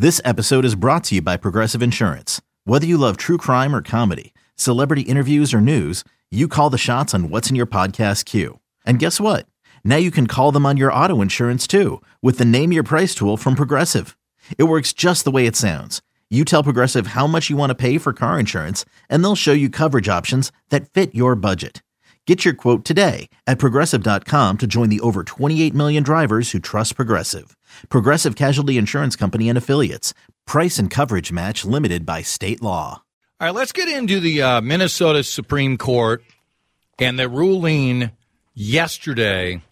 This episode is brought to you by Progressive Insurance. Whether you love true crime or comedy, celebrity interviews or news, you call the shots on what's in your podcast queue. And guess what? Now you can call them on your auto insurance too with the Name Your Price tool from Progressive. It works just the way it sounds. You tell Progressive how much you want to pay for car insurance, and they'll show you coverage options that fit your budget. Get your quote today at Progressive.com to join the over 28 million drivers who trust Progressive. Progressive Casualty Insurance Company and Affiliates. Price and coverage match limited by state law. All right, let's get into the Minnesota Supreme Court and the ruling yesterday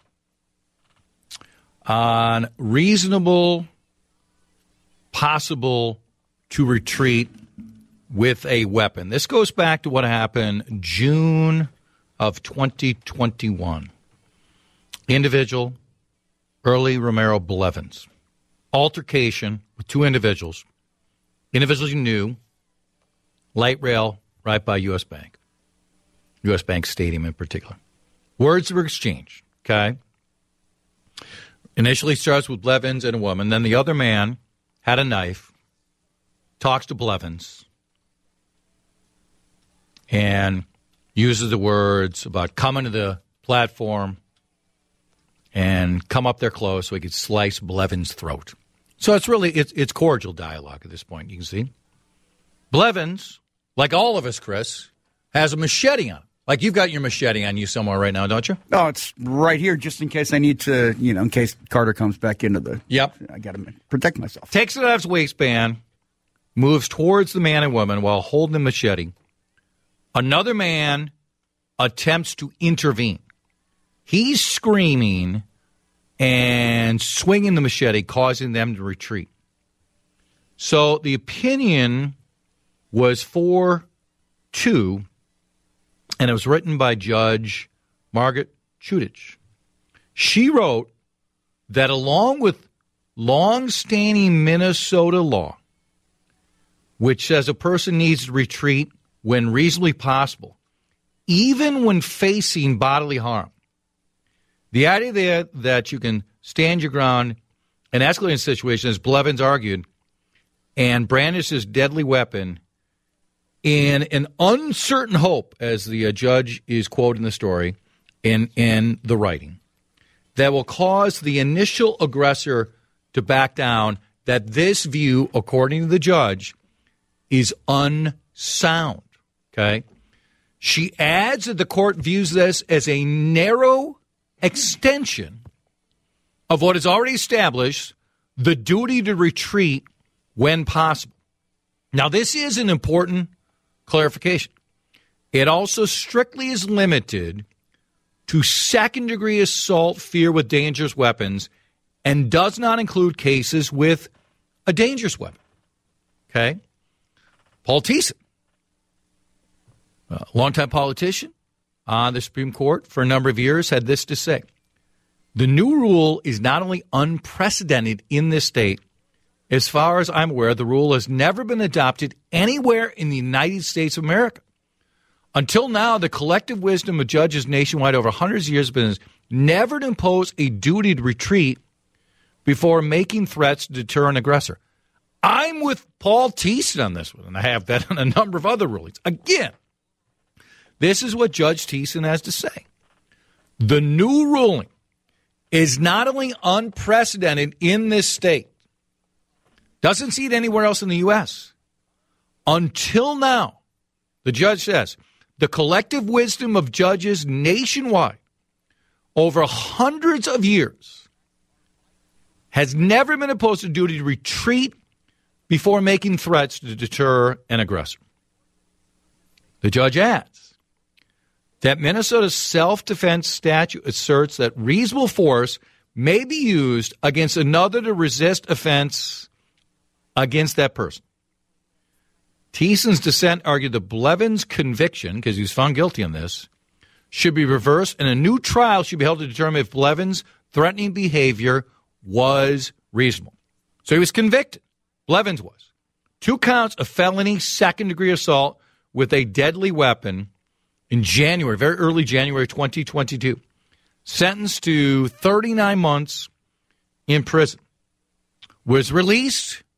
on reasonable, possible to retreat with a weapon. This goes back to what happened June of 2021. Individual, Early Romero Blevins. Altercation with two individuals. Individuals you knew. Light rail right by U.S. Bank. U.S. Bank Stadium in particular. Words were exchanged, okay? Initially starts with Blevins and a woman. Then the other man had a knife, talks to Blevins, and uses the words about coming to the platform and come up there close so he could slice Blevins' throat. So it's cordial dialogue at this point, you can see. Blevins, like all of us, Chris, has a machete on him. Like you've got your machete on you somewhere right now, don't you? Oh, it's right here just in case I need to, in case Carter comes back into the... Yep. I got to protect myself. Takes it out of his waistband, moves towards the man and woman while holding the machete. Another man attempts to intervene. He's screaming and swinging the machete, causing them to retreat. So the opinion was 4-2, and it was written by Judge Margaret Chudich. She wrote that along with long-standing Minnesota law, which says a person needs to retreat when reasonably possible, even when facing bodily harm, the idea that you can stand your ground in escalating situations, as Blevins argued, and brandish his deadly weapon in an uncertain hope, as the judge is quoted in the story, in the writing, that will cause the initial aggressor to back down, that this view, according to the judge, is unsound. Okay? She adds that the court views this as a narrow extension of what is already established, the duty to retreat when possible. Now, this is an important clarification. It also strictly is limited to second-degree assault, fear with dangerous weapons, and does not include cases with a dangerous weapon. Okay? Paul Thiessen, a longtime politician on the Supreme Court for a number of years, had this to say. The new rule is not only unprecedented in this state, as far as I'm aware, the rule has never been adopted anywhere in the United States of America. Until now, the collective wisdom of judges nationwide over hundreds of years has been never to impose a duty to retreat before making threats to deter an aggressor. I'm with Paul Thiessen on this one, and I have that on a number of other rulings. Again, this is what Judge Thiessen has to say. The new ruling is not only unprecedented in this state, doesn't see it anywhere else in the U.S. Until now, the judge says, the collective wisdom of judges nationwide over hundreds of years has never been imposed a duty to retreat before making threats to deter an aggressor. The judge adds that Minnesota's self-defense statute asserts that reasonable force may be used against another to resist offense against that person. Thiessen's dissent argued that Blevins' conviction, because he was found guilty on this, should be reversed, and a new trial should be held to determine if Blevins' threatening behavior was reasonable. So he was convicted. Blevins was. 2 counts of felony second-degree assault with a deadly weapon in January, very early January 2022. Sentenced to 39 months in prison. Was released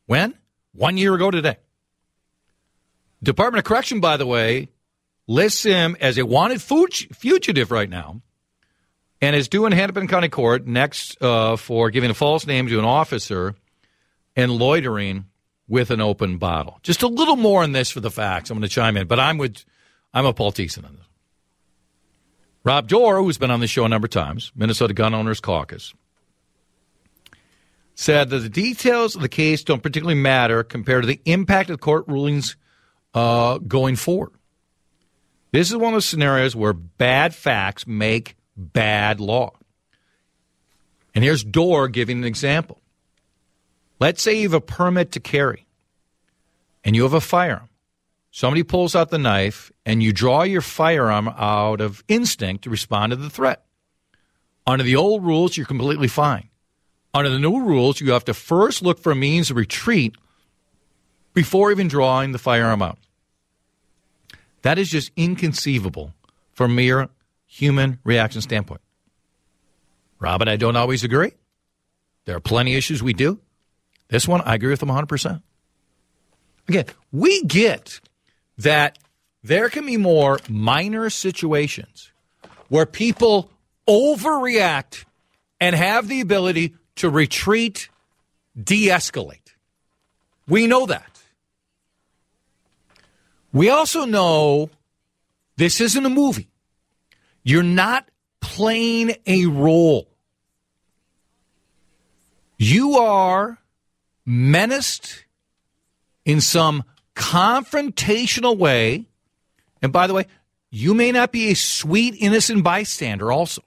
When? 1 year ago today. Department of Correction, by the way, lists him as a wanted fugitive right now and is due in Hennepin County Court next for giving a false name to an officer and loitering with an open bottle. Just a little more on this for the facts. I'm going to chime in, but I'm a Paul Thiessen on this. Rob Dorr, who's been on the show a number of times, Minnesota Gun Owners Caucus, said that the details of the case don't particularly matter compared to the impact of court rulings going forward. This is one of those scenarios where bad facts make bad law. And here's Dorr giving an example. Let's say you have a permit to carry and you have a firearm. Somebody pulls out the knife and you draw your firearm out of instinct to respond to the threat. Under the old rules, you're completely fine. Under the new rules, you have to first look for a means of retreat before even drawing the firearm out. That is just inconceivable from a mere human reaction standpoint. Rob and I don't always agree. There are plenty of issues we do. This one, I agree with them 100%. Again, we get that there can be more minor situations where people overreact and have the ability to retreat, de-escalate. We know that. We also know this isn't a movie. You're not playing a role. You are menaced in some confrontational way. And by the way, you may not be a sweet, innocent bystander also.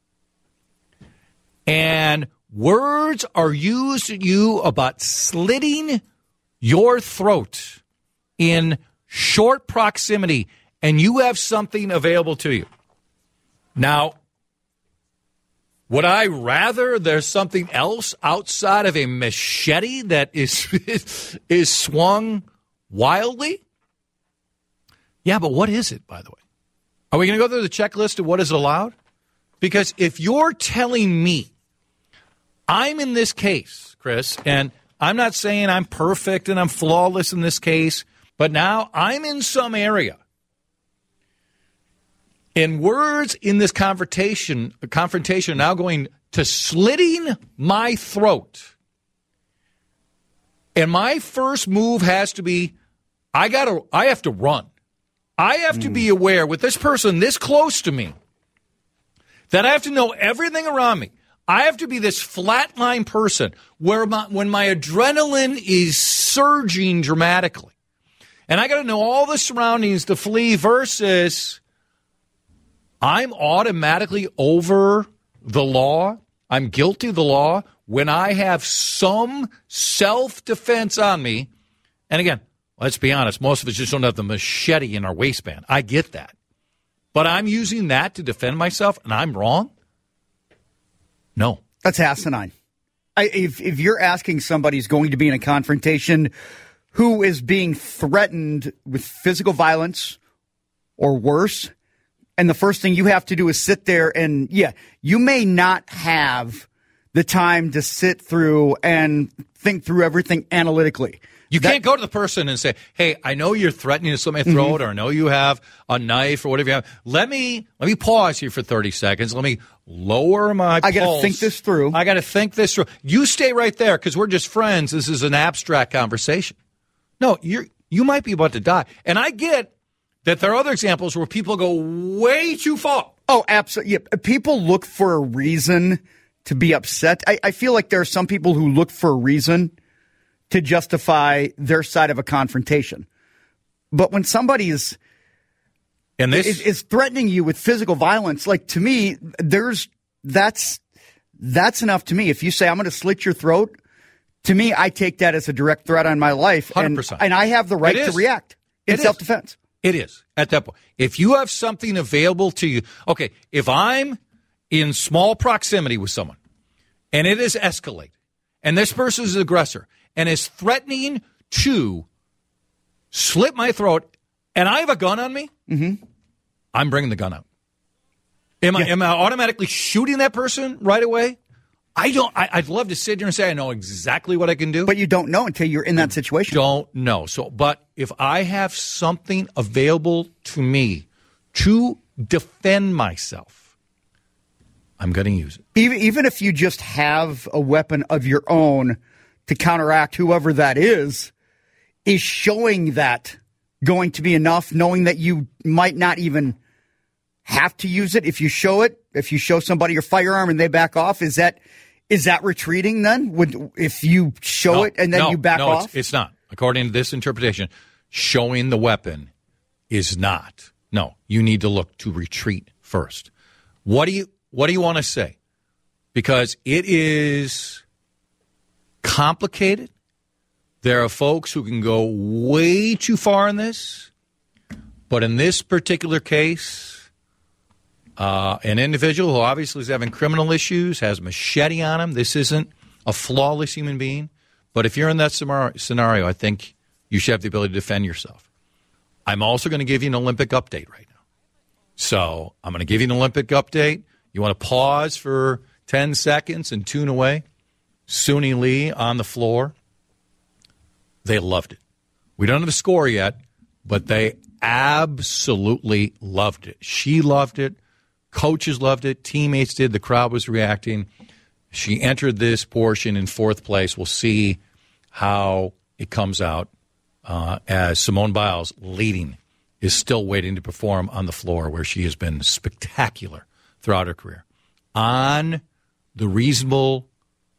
And words are used at you about slitting your throat in short proximity, and you have something available to you. Now, would I rather there's something else outside of a machete that is swung wildly? Yeah, but what is it, by the way? Are we going to go through the checklist of what is allowed? Because if you're telling me I'm in this case, Chris, and I'm not saying I'm perfect and I'm flawless in this case, but now I'm in some area. And words in this confrontation are now going to slitting my throat. And my first move has to be, I have to run. I have to be aware with this person this close to me that I have to know everything around me. I have to be this flatline person where when my adrenaline is surging dramatically. And I got to know all the surroundings to flee versus I'm automatically over the law. I'm guilty of the law when I have some self-defense on me. And again, let's be honest, most of us just don't have the machete in our waistband. I get that. But I'm using that to defend myself, and I'm wrong? No. That's asinine. If you're asking somebody who's going to be in a confrontation who is being threatened with physical violence or worse, and the first thing you have to do is sit there and, you may not have the time to sit through and think through everything analytically. You can't go to the person and say, hey, I know you're threatening to slit my throat, or I know you have a knife or whatever you have. Let me pause here for 30 seconds. Let me lower my pulse. I got to think this through. I got to think this through. You stay right there because we're just friends. This is an abstract conversation. No, you might be about to die. And I get that there are other examples where people go way too far. Oh, absolutely. Yeah. People look for a reason to be upset. I feel like there are some people who look for a reason to justify their side of a confrontation. But when somebody is threatening you with physical violence, like, to me, that's enough to me. If you say, I'm going to slit your throat, to me, I take that as a direct threat on my life. 100%. And I have the right to react in self-defense. It is, at that point. If you have something available to you, okay, if I'm in small proximity with someone and it is escalated and this person is the aggressor and is threatening to slit my throat and I have a gun on me, I'm bringing the gun out. Am I automatically shooting that person right away? I'd love to sit here and say I know exactly what I can do. But you don't know until you're in that situation. Don't know. But if I have something available to me to defend myself, I'm going to use it. Even if you just have a weapon of your own to counteract whoever that is showing that going to be enough, knowing that you might not even have to use it if you show it? If you show somebody your firearm and they back off, is that retreating then? If you show it and then you back off? It's not. According to this interpretation, showing the weapon is not. No, you need to look to retreat first. What do you want to say? Because it is complicated. There are folks who can go way too far in this. But in this particular case, an individual who obviously is having criminal issues, has a machete on him. This isn't a flawless human being. But if you're in that scenario, I think you should have the ability to defend yourself. I'm also going to give you an Olympic update right now. So I'm going to give you an Olympic update. You want to pause for 10 seconds and tune away? Suni Lee on the floor. They loved it. We don't have the score yet, but they absolutely loved it. She loved it. Coaches loved it. Teammates did. The crowd was reacting. She entered this portion in fourth place. We'll see how it comes out as Simone Biles, leading, is still waiting to perform on the floor where she has been spectacular throughout her career. On the reasonable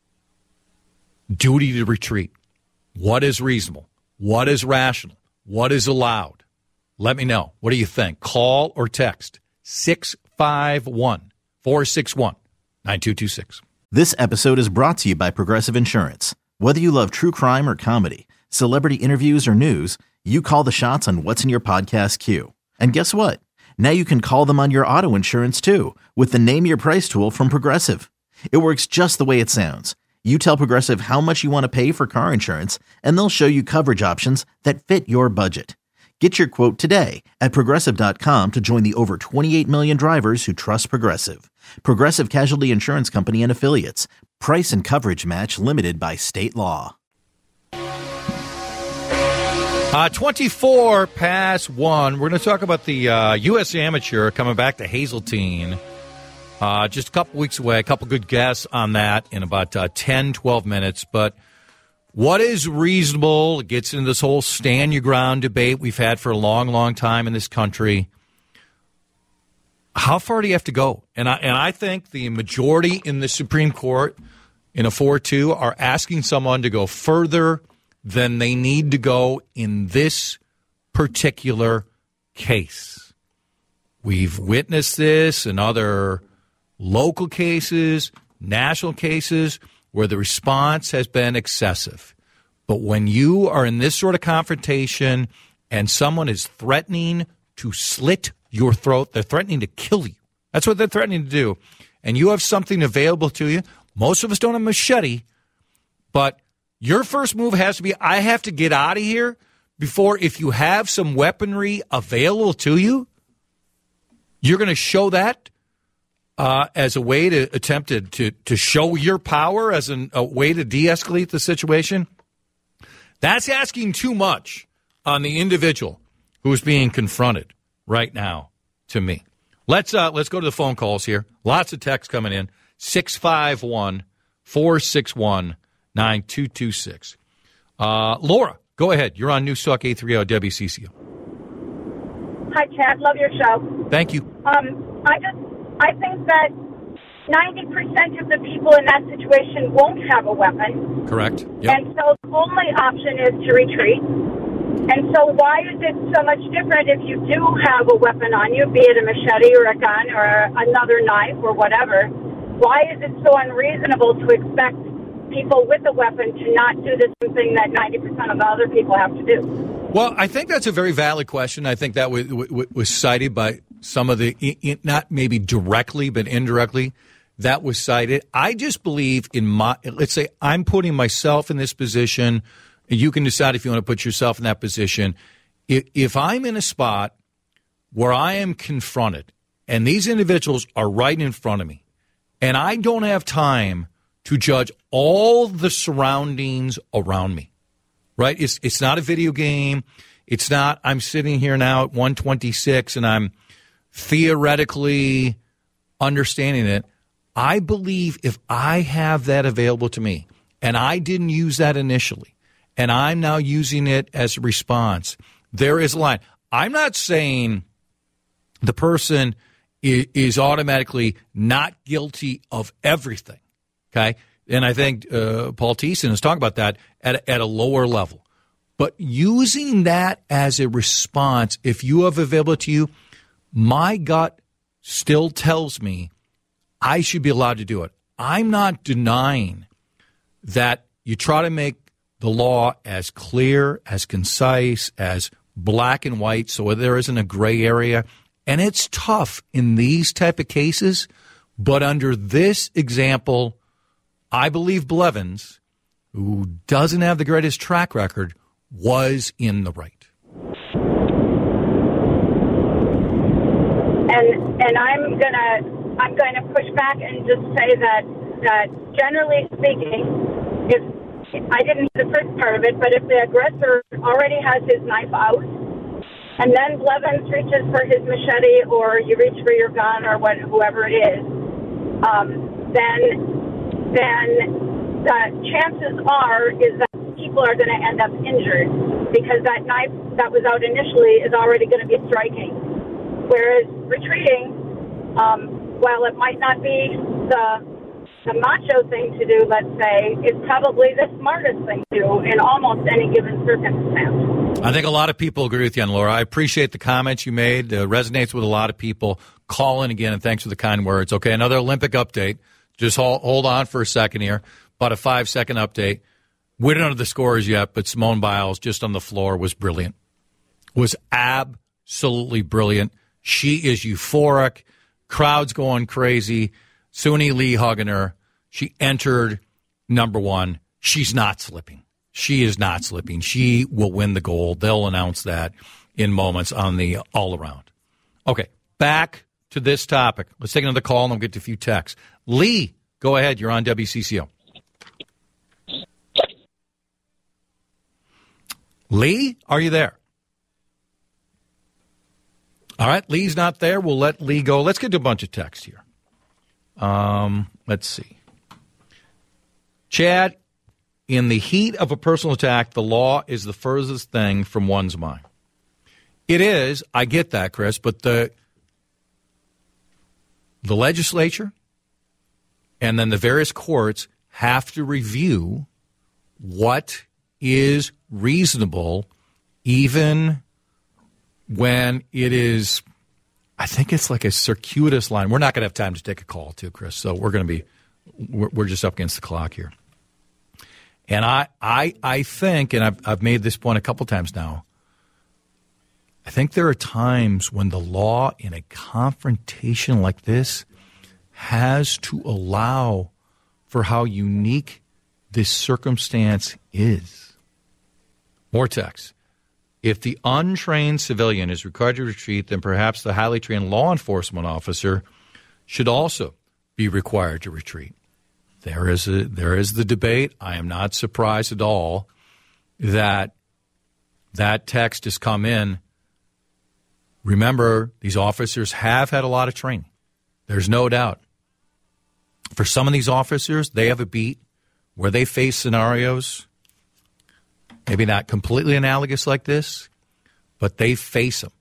duty to retreat. What is reasonable? What is rational? What is allowed? Let me know. What do you think? Call or text 651-461-9226. This episode is brought to you by Progressive Insurance. Whether you love true crime or comedy, celebrity interviews or news, you call the shots on what's in your podcast queue. And guess what? Now you can call them on your auto insurance too with the Name Your Price tool from Progressive. It works just the way it sounds. You tell Progressive how much you want to pay for car insurance, and they'll show you coverage options that fit your budget. Get your quote today at Progressive.com to join the over 28 million drivers who trust Progressive. Progressive Casualty Insurance Company and Affiliates. Price and coverage match limited by state law. 24 past 1. We're going to talk about the U.S. Amateur coming back to Hazeltine. Just a couple weeks away. A couple good guests on that in about 10, 12 minutes. But what is reasonable? It gets into this whole stand your ground debate we've had for a long, long time in this country. How far do you have to go? And I think the majority in the Supreme Court in a 4-2 are asking someone to go further than they need to go in this particular case. We've witnessed this in other local cases, national cases, where the response has been excessive. But when you are in this sort of confrontation and someone is threatening to slit your throat, they're threatening to kill you. That's what they're threatening to do. And you have something available to you. Most of us don't have a machete, but your first move has to be, I have to get out of here before, if you have some weaponry available to you, you're going to show that as a way to attempt to show your power, as a way to de-escalate the situation. That's asking too much on the individual who's being confronted right now, to me. Let's go to the phone calls here. Lots of texts coming in. 651-461-9226. Laura, go ahead. You're on News Talk 830 WCCO. Hi, Chad. Love your show. Thank you. I think that 90% of the people in that situation won't have a weapon. Correct. Yep. And so the only option is to retreat. And so why is it so much different if you do have a weapon on you, be it a machete or a gun or another knife or whatever? Why is it so unreasonable to expect people with a weapon to not do the same thing that 90% of the other people have to do? Well, I think that's a very valid question. I think that was cited by some of the, not maybe directly, but indirectly, that was cited. I just believe let's say I'm putting myself in this position. You can decide if you want to put yourself in that position. If I'm in a spot where I am confronted and these individuals are right in front of me and I don't have time to judge all the surroundings around me, right? It's not a video game. It's not I'm sitting here now at 126 and I'm theoretically understanding it. I believe if I have that available to me and I didn't use that initially and I'm now using it as a response, there is a line. I'm not saying the person is automatically not guilty of everything, okay? And I think Paul Thiessen is talking about that at a lower level. But using that as a response, if you have available to you, my gut still tells me I should be allowed to do it. I'm not denying that you try to make the law as clear, as concise, as black and white so there isn't a gray area. And it's tough in these type of cases. But under this example, I believe Blevins, who doesn't have the greatest track record, was in the right. And I'm gonna push back and just say that generally speaking, if I didn't hear the first part of it, but if the aggressor already has his knife out, and then Blevins reaches for his machete, or you reach for your gun, or whoever it is, then the chances are is that people are going to end up injured because that knife that was out initially is already going to be striking. Whereas retreating, while it might not be the macho thing to do, let's say, is probably the smartest thing to do in almost any given circumstance. I think a lot of people agree with you, and Laura. I appreciate the comments you made. Resonates with a lot of people. Call in again, and thanks for the kind words. Okay, another Olympic update. Just hold on for a second here. About a 5-second update. We don't know the scores yet, but Simone Biles just on the floor was brilliant. Was absolutely brilliant. She is euphoric. Crowd's going crazy. Suni Lee hugging her. She entered number one. She's not slipping. She is not slipping. She will win the gold. They'll announce that in moments on the all-around. Okay, back to this topic. Let's take another call, and we'll get to a few texts. Lee, go ahead. You're on WCCO. Lee, are you there? All right, Lee's not there. We'll let Lee go. Let's get to a bunch of texts here. Let's see. Chad, in the heat of a personal attack, the law is the furthest thing from one's mind. It is. I get that, Chris, but the legislature and then the various courts have to review what is reasonable, even when it is, I think it's like a circuitous line. We're not going to have time to take a call, too, Chris, so we're just up against the clock here. And I think, and I've made this point a couple times now, I think there are times when the law in a confrontation like this has to allow for how unique this circumstance is. More text. If the untrained civilian is required to retreat, then perhaps the highly trained law enforcement officer should also be required to retreat. There is the debate. I am not surprised at all that text has come in. Remember, these officers have had a lot of training. There's no doubt. For some of these officers, they have a beat where they face scenarios, maybe not completely analogous like this, but they face them.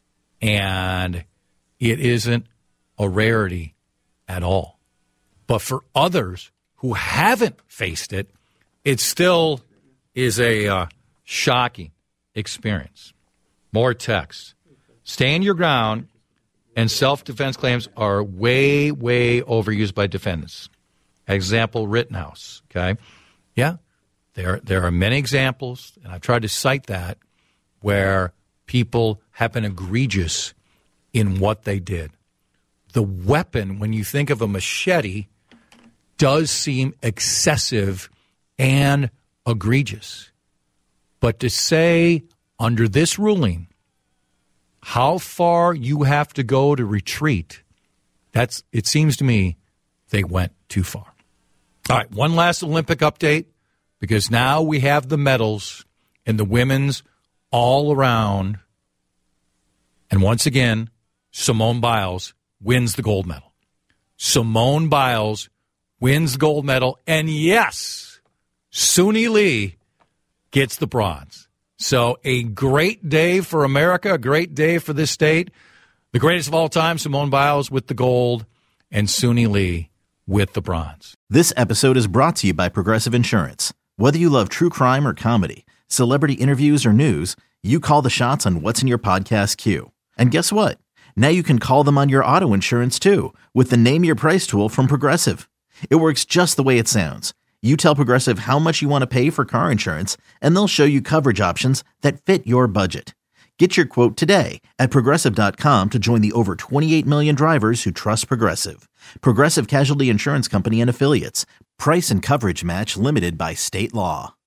And it isn't a rarity at all. But for others who haven't faced it, it still is a shocking experience. More text. Stand your ground, and self-defense claims are way, way overused by defendants. Example, Rittenhouse. Okay? Yeah, there are many examples, and I've tried to cite that, where people have been egregious in what they did. The weapon, when you think of a machete, does seem excessive and egregious. But to say, under this ruling, how far you have to go to retreat, it seems to me they went too far. All right, one last Olympic update, because now we have the medals in the women's all around. And once again, Simone Biles wins the gold medal. Simone Biles wins the gold medal. And yes, Suni Lee gets the bronze. So a great day for America, a great day for this state. The greatest of all time, Simone Biles with the gold, and Suni Lee with the bronze. This episode is brought to you by Progressive Insurance. Whether you love true crime or comedy, celebrity interviews or news, you call the shots on what's in your podcast queue. And guess what? Now you can call them on your auto insurance too with the Name Your Price tool from Progressive. It works just the way it sounds. You tell Progressive how much you want to pay for car insurance, and they'll show you coverage options that fit your budget. Get your quote today at Progressive.com to join the over 28 million drivers who trust Progressive. Progressive Casualty Insurance Company and Affiliates. Price and coverage match limited by state law.